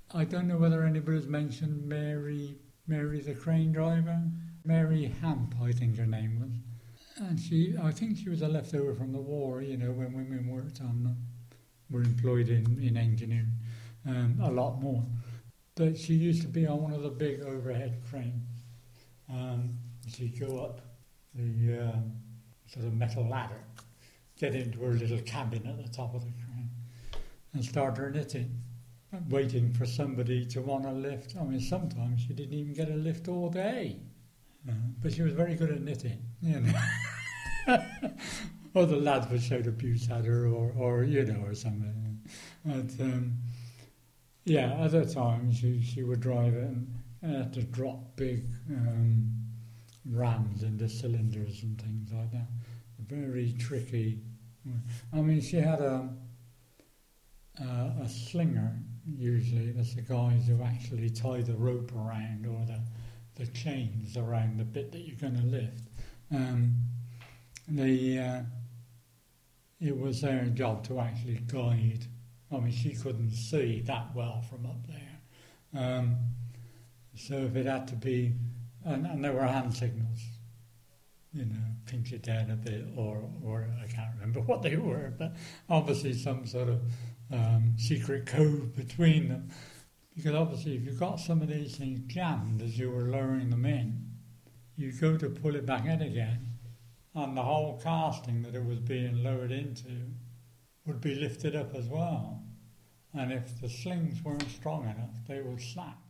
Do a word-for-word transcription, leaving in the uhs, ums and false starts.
I don't know whether anybody's mentioned Mary, Mary the crane driver. Mary Hamp, I think her name was. And she, I think she was a leftover from the war, you know, when women worked on them, were employed in, in engineering, um, a lot more. But she used to be on one of the big overhead cranes. Um, she'd go up the um, sort of metal ladder, get into her little cabin at the top of the crane, and start her knitting, waiting for somebody to want a lift. I mean, sometimes she didn't even get a lift all day. Uh, but she was very good at knitting, you know. Or the lads would shout abuse at her, or, or you know, or something. But, um, yeah, other times she, she would drive it and, and had to drop big um, rams into cylinders and things like that. Very tricky. I mean, she had a, a, a slinger, usually. That's the guys who actually tie the rope around, or the the chains around the bit that you're going to lift. Um, the uh, it was their job to actually guide. I mean, she couldn't see that well from up there. Um, so if it had to be, and, and there were hand signals, you know, pinch it down a bit, or, or I can't remember what they were, but obviously some sort of um, secret code between them. Because obviously if you've got some of these things jammed as you were lowering them in, you go to pull it back in again, and the whole casting that it was being lowered into would be lifted up as well. And if the slings weren't strong enough, they would snap.